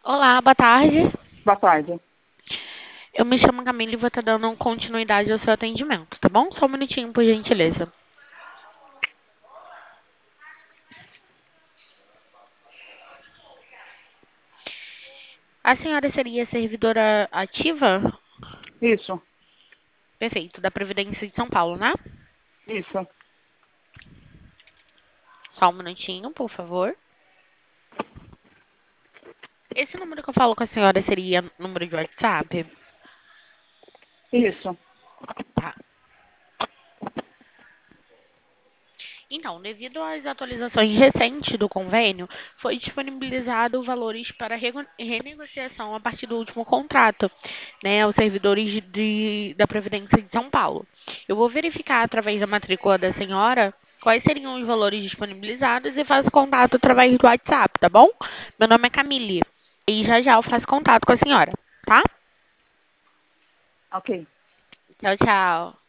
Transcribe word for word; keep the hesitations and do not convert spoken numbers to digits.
Olá, boa tarde. Boa tarde. Eu me chamo Camila e vou estar dando continuidade ao seu atendimento, tá bom? Só um minutinho, por gentileza. A senhora seria servidora ativa? Isso, Perfeito, da Previdência de São Paulo, né? isso, Só um minutinho, por favor. Esse número que eu falo com a senhora seria número de WhatsApp? isso. Tá. Então, devido às atualizações recentes do convênio, foi disponibilizado valores para rego- renegociação a partir do último contrato, né, aos servidores de- de- da Previdência de São Paulo. Eu vou verificar através da matrícula da senhora quais seriam os valores disponibilizados e faço contato através do WhatsApp, tá bom? Meu nome é Camille e já já eu faço contato com a senhora, tá? Ok. Tchau, tchau.